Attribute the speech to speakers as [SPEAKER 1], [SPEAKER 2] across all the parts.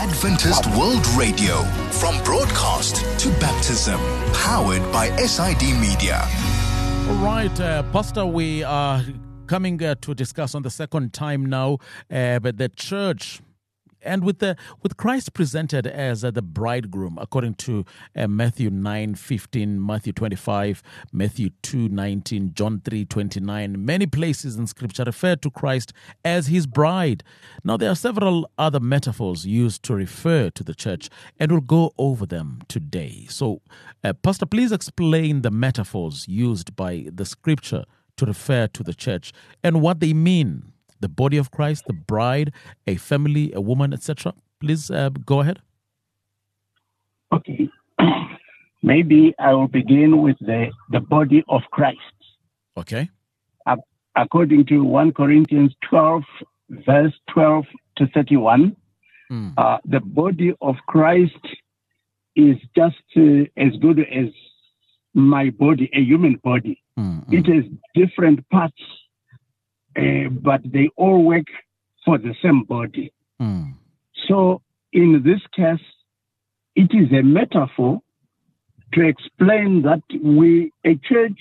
[SPEAKER 1] Adventist World Radio, from broadcast to baptism, powered by SID Media.
[SPEAKER 2] All right, Pastor, we are coming to discuss on the second time now, but the church, and with Christ presented as the bridegroom, according to Matthew 9:15, Matthew 25, Matthew 2:19, John 3:29. Many places in Scripture refer to Christ as his bride. Now, there are several other metaphors used to refer to the church, and we'll go over them today. So, Pastor, please explain the metaphors used by the Scripture to refer to the church and what they mean. The body of Christ, the bride, a family, a woman, etc. Please go ahead.
[SPEAKER 3] Okay. Maybe I will begin with the body of Christ.
[SPEAKER 2] Okay.
[SPEAKER 3] According to 1 Corinthians 12, verse 12 to 31, the body of Christ is just as good as my body, a human body. It has different parts, but they all work for the same body. So in this case, it is a metaphor to explain that a church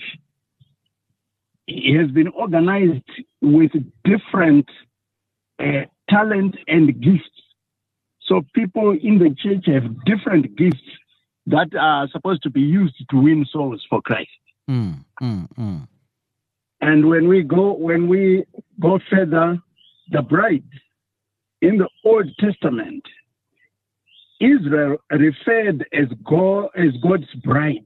[SPEAKER 3] has been organized with different talent and gifts. So people in the church have different gifts that are supposed to be used to win souls for Christ. And when we go further, the bride in the Old Testament, Israel referred as God's bride.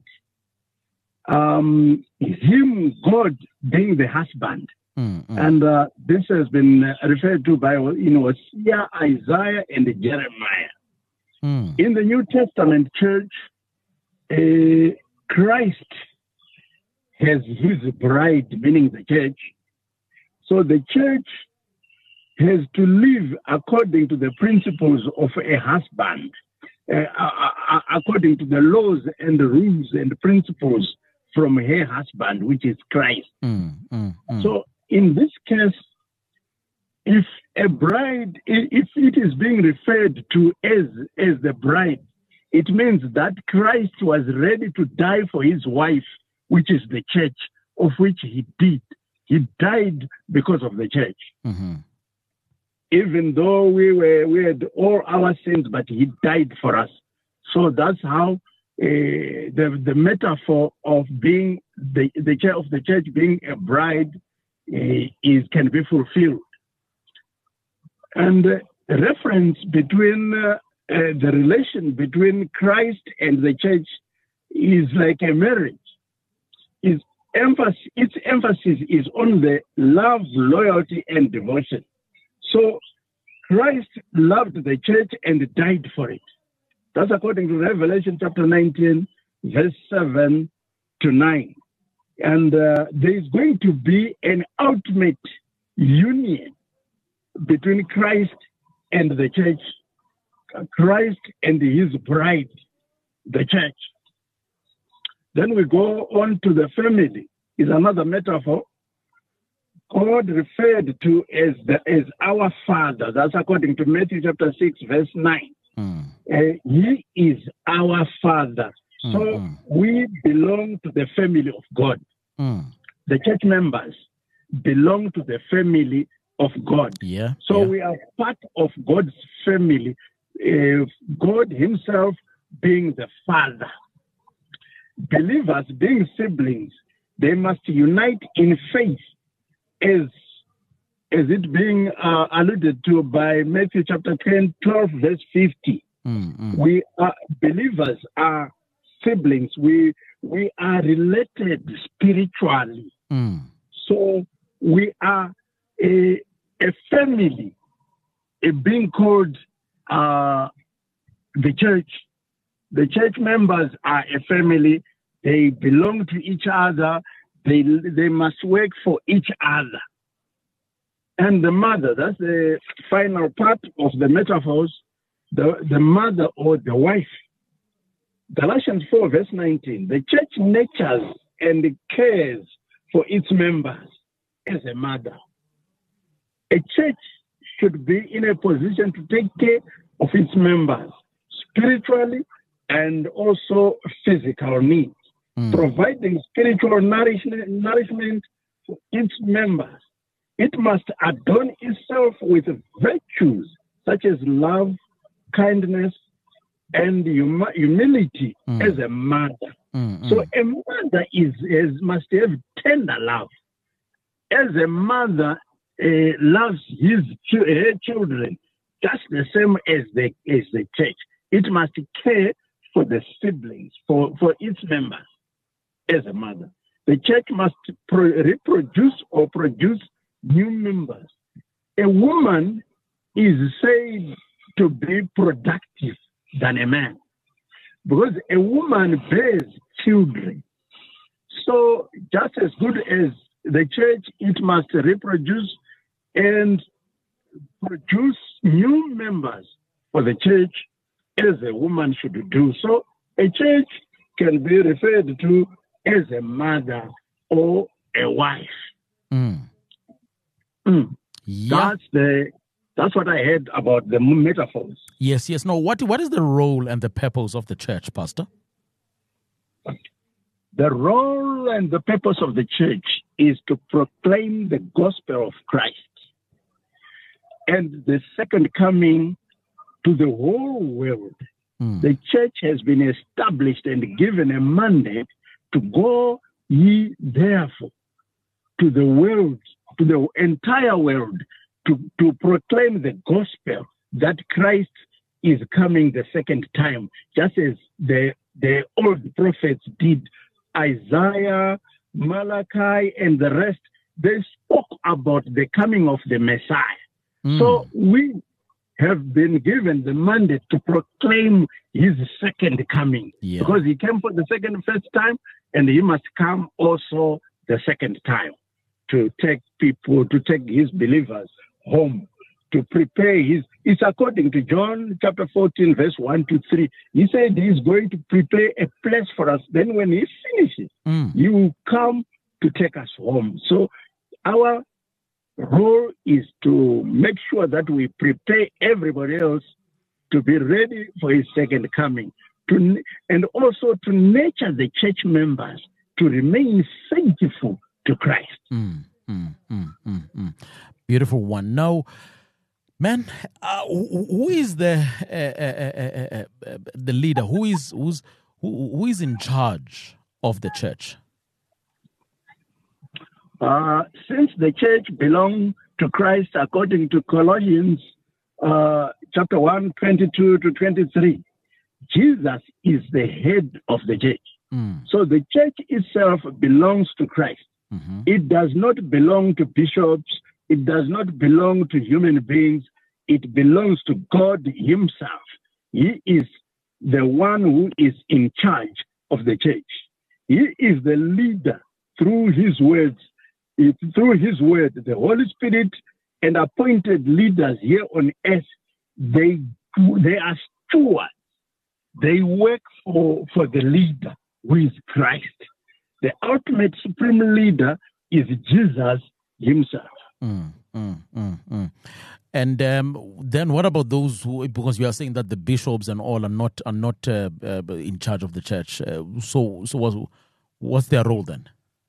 [SPEAKER 3] God being the husband. And this has been referred to by Hosea, Isaiah, and Jeremiah. In the New Testament church, Christ has his bride, meaning the church. So the church has to live according to the principles of a husband, according to the laws and the rules and principles from her husband, which is Christ. So in this case, if a bride, if it is being referred to as the bride, it means that Christ was ready to die for his wife, which is the church, of which he did. He died because of the church. Even though we had all our sins, but he died for us. So that's how the metaphor of being the chair of the church being a bride can be fulfilled. And the reference between the relation between Christ and the church is like a marriage. Its emphasis is on the love, loyalty, and devotion. So Christ loved the church and died for it. That's according to Revelation chapter 19, verse 7 to 9. And there is going to be an ultimate union between Christ and the church, Christ and his bride, the church. Then we go on to the family, is another metaphor. God referred to as our Father. That's according to Matthew chapter 6, verse 9. He is our Father. So we belong to the family of God. The church members belong to the family of God. We are part of God's family, God himself being the Father. Believers being siblings, they must unite in faith, as it being alluded to by Matthew chapter 10, 12, verse 50. We are believers, are siblings. We are related spiritually. So we are a family, being called the church. The church members are a family. They belong to each other. They must work for each other. And the mother, that's the final part of the metaphors, the mother or the wife. Galatians 4, verse 19, the church nurtures and cares for its members as a mother. A church should be in a position to take care of its members, spiritually and also physical needs, providing spiritual nourishment for its members. It must adorn itself with virtues such as love, kindness, and humility as a mother. So a mother must have tender love. As a mother loves her children, just the same as the church. It must care for the siblings, for its members as a mother. The church must reproduce or produce new members. A woman is said to be productive than a man because a woman bears children. So just as good as the church, it must reproduce and produce new members for the church as a woman should do. So a church can be referred to as a mother or a wife.
[SPEAKER 2] Yeah.
[SPEAKER 3] That's what I heard about the metaphors.
[SPEAKER 2] Yes. No, what is the role and the purpose of the church, Pastor?
[SPEAKER 3] The role and the purpose of the church is to proclaim the gospel of Christ and the second coming to the whole world. The church has been established and given a mandate to go ye therefore to the world, to the entire world, to proclaim the gospel that Christ is coming the second time, just as the old prophets did. Isaiah, Malachi, and the rest, they spoke about the coming of the Messiah. So we have been given the mandate to proclaim his second coming, because he came for the first time, and he must come also the second time to take his believers home, to prepare it's according to John chapter 14, verse 1-3. He said he's going to prepare a place for us. Then when he finishes, he will come to take us home. So our role is to make sure that we prepare everybody else to be ready for his second coming, and also to nurture the church members to remain faithful to Christ.
[SPEAKER 2] Beautiful one. Now, man, who is the leader? Who is in charge of the church?
[SPEAKER 3] Since the church belongs to Christ, according to Colossians chapter 1, 22-23, Jesus is the head of the church. So the church itself belongs to Christ. It does not belong to bishops. It does not belong to human beings. It belongs to God himself. He is the one who is in charge of the church. He is the leader through his words. Through his word, the Holy Spirit and appointed leaders here on earth, they are stewards. They work for the leader, who is Christ. The ultimate supreme leader is Jesus himself.
[SPEAKER 2] And then what about those who, because you are saying that the bishops and all are not in charge of the church. So what's their role then?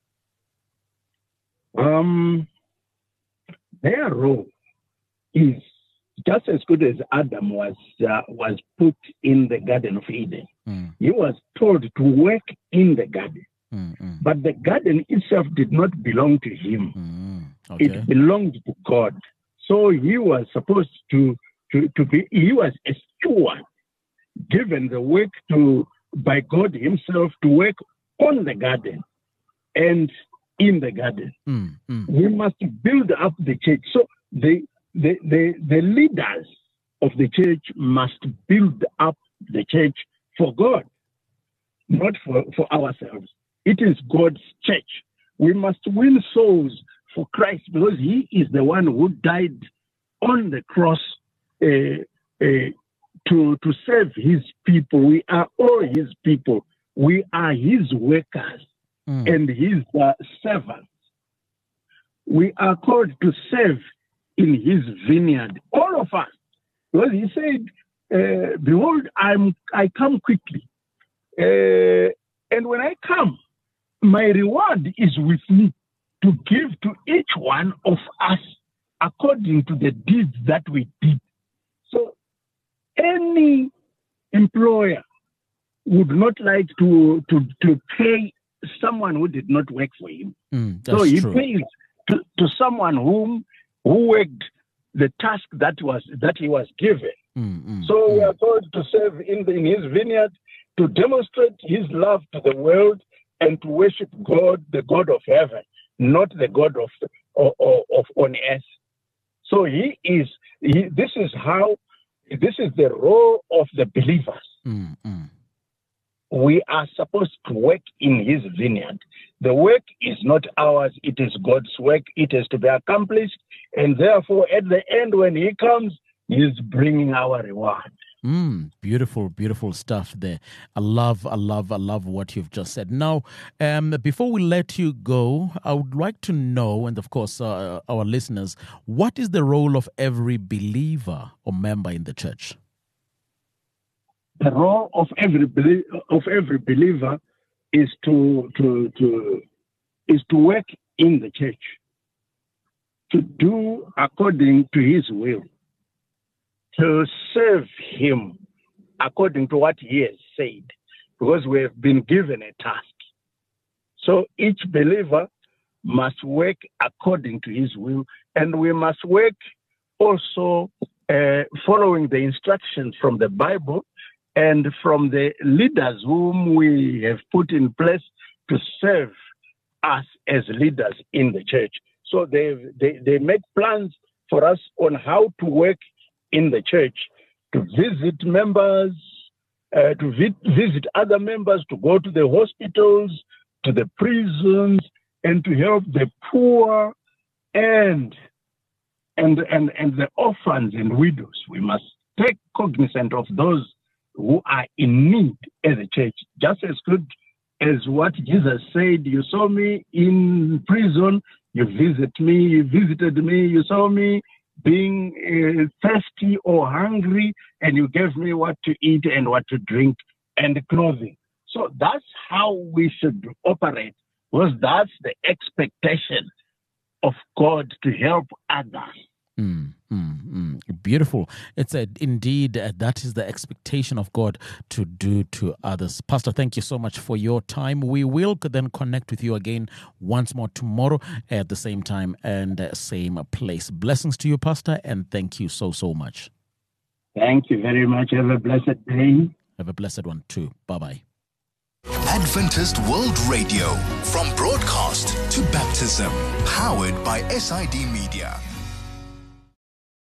[SPEAKER 3] Their role is just as good as Adam was put in the Garden of Eden. He was told to work in the garden. But the garden itself did not belong to him. It belonged to God. So he was supposed to be, he was a steward, given the work by God himself to work on the garden and in the garden. We must build up the church. So the leaders of the church must build up the church for God, not for ourselves. It is God's church. We must win souls for Christ because he is the one who died on the cross to serve his people. We are all his people. We are his workers and his servants. We are called to serve in his vineyard, all of us. Because he said, behold, I come quickly. And when I come, my reward is with me to give to each one of us according to the deeds that we did. So any employer would not like to pay someone who did not work for him. So he pays to someone who worked the task that he was given. So we are called to serve in his vineyard, to demonstrate his love to the world, and to worship God, the God of heaven, not the God of on earth. So this is the role of the believers. We are supposed to work in his vineyard. The work is not ours, it is God's work. It is to be accomplished, and therefore at the end when he comes, he is bringing our reward.
[SPEAKER 2] Beautiful, beautiful stuff there. I love what you've just said. Now, before we let you go, I would like to know, and of course our listeners, what is the role of every believer or member in the church?
[SPEAKER 3] The role of every believer is to work in the church, to do according to his will, to serve him according to what he has said, because we have been given a task. So each believer must work according to his will, and we must work also following the instructions from the Bible and from the leaders whom we have put in place to serve us as leaders in the church. So they make plans for us on how to work in the church, to visit members, to visit other members, to go to the hospitals, to the prisons, and to help the poor and the orphans and widows. We must take cognizance of those who are in need as a church, just as good as what Jesus said. You saw me in prison, you visited me, you saw me being thirsty or hungry, and you gave me what to eat and what to drink and clothing. So that's how we should operate, because that's the expectation of God to help others.
[SPEAKER 2] Beautiful. It's indeed that is the expectation of God to do to others. Pastor, thank you so much for your time. We will then connect with you again once more tomorrow at the same time and same place. Blessings to you, Pastor, and thank you so much.
[SPEAKER 3] Thank you very much. Have a blessed day.
[SPEAKER 2] Have a blessed one too. Bye-bye.
[SPEAKER 1] Adventist World Radio, from broadcast to baptism, powered by SID Media.